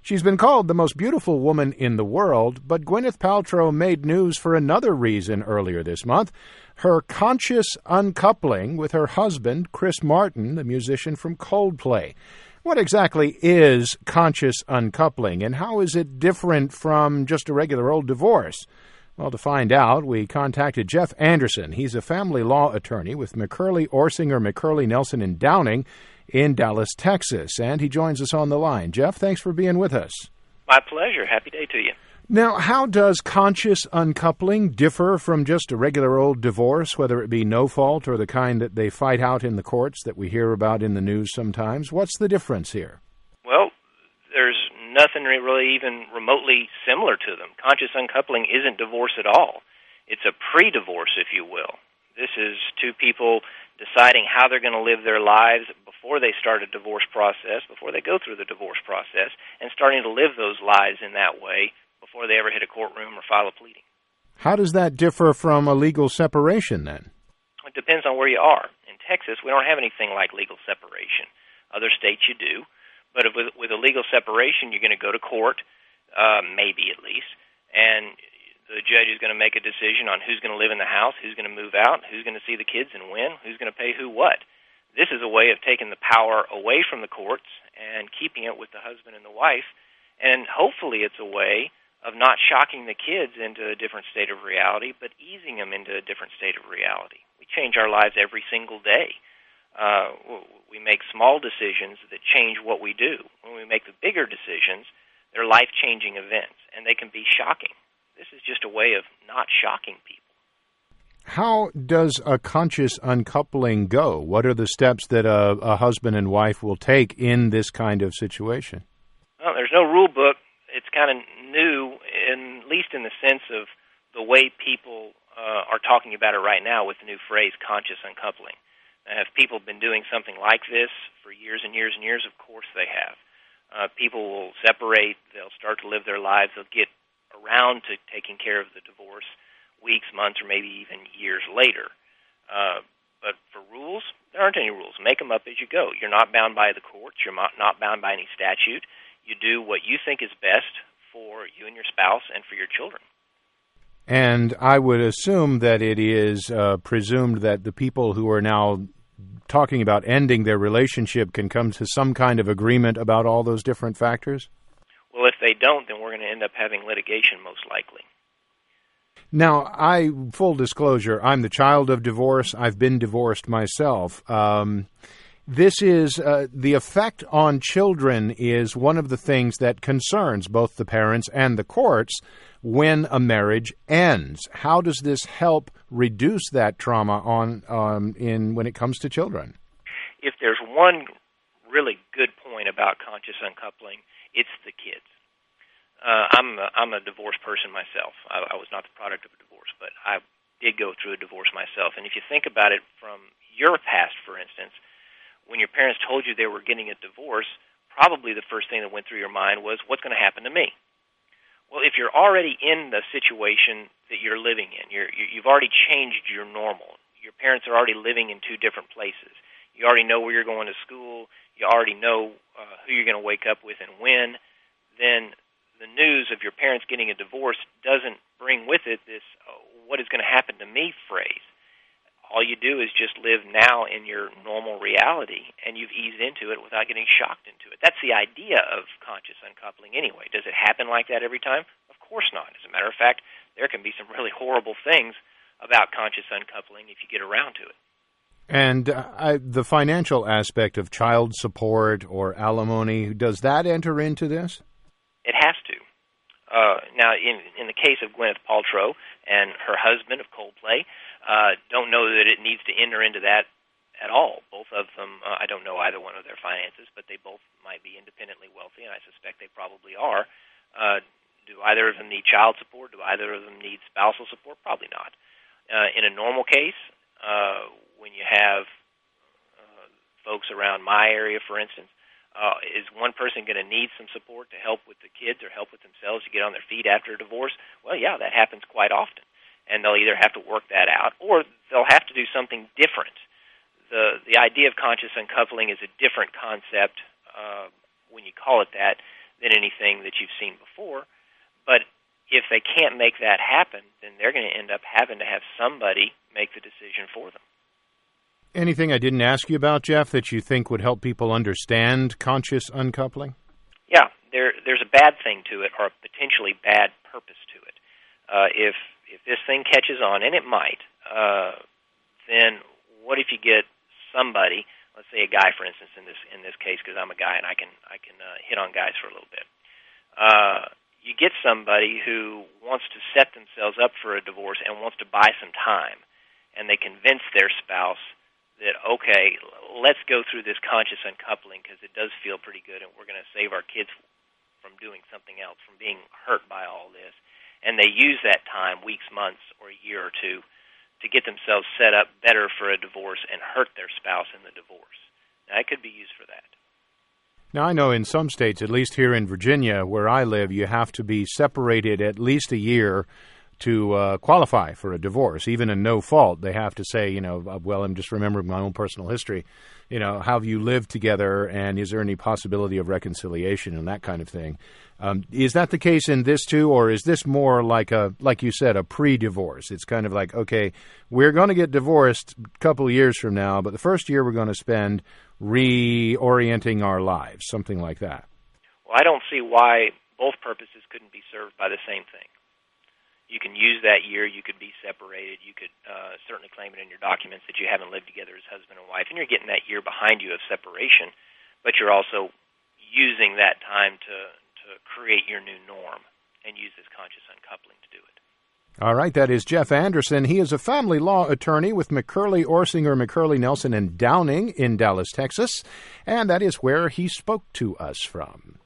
She's been called the most beautiful woman in the world, but Gwyneth Paltrow made news for another reason earlier this month: her conscious uncoupling with her husband, Chris Martin, the musician from Coldplay. What exactly is conscious uncoupling, and how is it different from just a regular old divorce? Well, to find out, we contacted Jeff Anderson. He's a family law attorney with McCurley, Orsinger, McCurley, Nelson, and Downing in Dallas, Texas, and he joins us on the line. Jeff, thanks for being with us. My pleasure. Happy day to you. Now, how does conscious uncoupling differ from just a regular old divorce, whether it be no fault or the kind that they fight out in the courts that we hear about in the news sometimes? What's the difference here? Well, there's nothing really even remotely similar to them. Conscious uncoupling isn't divorce at all. It's a pre-divorce, if you will. This is two people deciding how they're going to live their lives before they start a divorce process, before they go through the divorce process, and starting to live those lives in that way before they ever hit a courtroom or file a pleading. How does that differ from a legal separation, then? It depends on where you are. In Texas, we don't have anything like legal separation. Other states you do. But with a legal separation, you're going to go to court, maybe at least, and the judge is going to make a decision on who's going to live in the house, who's going to move out, who's going to see the kids and when, who's going to pay who what. This is a way of taking the power away from the courts and keeping it with the husband and the wife, and hopefully it's a way of not shocking the kids into a different state of reality, but easing them into a different state of reality. We change our lives every single day. We make small decisions that change what we do. When we make the bigger decisions, they're life-changing events, and they can be shocking. This is just a way of not shocking people. How does a conscious uncoupling go? What are the steps that a husband and wife will take in this kind of situation? Well, there's no rule book. It's kind of new, at least in the sense of the way people are talking about it right now with the new phrase, conscious uncoupling. Now, have people been doing something like this for years and years and years? Of course they have. People will separate. They'll start to live their lives. They'll get around to taking care of the divorce weeks, months, or maybe even years later. But for rules, there aren't any rules. Make them up as you go. You're not bound by the courts. You're not bound by any statute. You do what you think is best for you and your spouse and for your children. And I would assume that it is presumed that the people who are now talking about ending their relationship can come to some kind of agreement about all those different factors? Well, if they don't, then we're going to end up having litigation, most likely. Now, full disclosure, I'm the child of divorce. I've been divorced myself. This is the effect on children is one of the things that concerns both the parents and the courts when a marriage ends. How does this help reduce that trauma when it comes to children? If there's one really good point about conscious uncoupling, it's the kids. I'm a divorced person myself. I was not the product of a divorce, but I did go through a divorce myself. And if you think about it from your past, for instance, when your parents told you they were getting a divorce, probably the first thing that went through your mind was, what's going to happen to me? Well, if you're already in the situation that you're living in, you've already changed your normal. Your parents are already living in two different places. You already know where you're going to school. You already know who you're going to wake up with and when. Then the news of your parents getting a divorce doesn't bring with it this what is going to happen to me phrase. All you do is just live now in your normal reality, and you've eased into it without getting shocked into it. That's the idea of conscious uncoupling anyway. Does it happen like that every time? Of course not. As a matter of fact, there can be some really horrible things about conscious uncoupling if you get around to it. And the financial aspect of child support or alimony, does that enter into this? It has to. Now, in the case of Gwyneth Paltrow and her husband of Coldplay, don't know that it needs to enter into that at all. Both of them, I don't know either one of their finances, but they both might be independently wealthy, and I suspect they probably are. Do either of them need child support? Do either of them need spousal support? Probably not. In a normal case, when you have folks around my area, for instance, is one person going to need some support to help with the kids or help with themselves to get on their feet after a divorce? Well, yeah, that happens quite often. And they'll either have to work that out or they'll have to do something different. The idea of conscious uncoupling is a different concept when you call it that than anything that you've seen before. But if they can't make that happen, then they're going to end up having to have somebody make the decision for them. Anything I didn't ask you about, Jeff, that you think would help people understand conscious uncoupling? Yeah, there's a bad thing to it, or a potentially bad purpose to it. If this thing catches on, and it might, then what if you get somebody, let's say a guy, for instance, in this case, because I'm a guy and I can hit on guys for a little bit. You get somebody who wants to set themselves up for a divorce and wants to buy some time, and they convince their spouse that, okay, let's go through this conscious uncoupling because it does feel pretty good, and we're going to save our kids from doing something else, from being hurt by all this. And they use that time, weeks, months, or a year or two, to get themselves set up better for a divorce and hurt their spouse in the divorce. Now, it could be used for that. Now, I know in some states, at least here in Virginia, where I live, you have to be separated at least a year to qualify for a divorce. Even in no fault, they have to say, well, I'm just remembering my own personal history. Have you lived together, and is there any possibility of reconciliation and that kind of thing? Is that the case in this too, or is this more like you said, a pre-divorce? It's kind of like, okay, we're going to get divorced a couple of years from now, but the first year we're going to spend reorienting our lives, something like that. Well, I don't see why both purposes couldn't be served by the same thing. You can use that year. You could be separated. You could certainly claim it in your documents that you haven't lived together as husband and wife, and you're getting that year behind you of separation, but you're also using that time to create your new norm and use this conscious uncoupling to do it. All right, that is Jeff Anderson. He is a family law attorney with McCurley, Orsinger, McCurley, Nelson, and Downing in Dallas, Texas, and that is where he spoke to us from.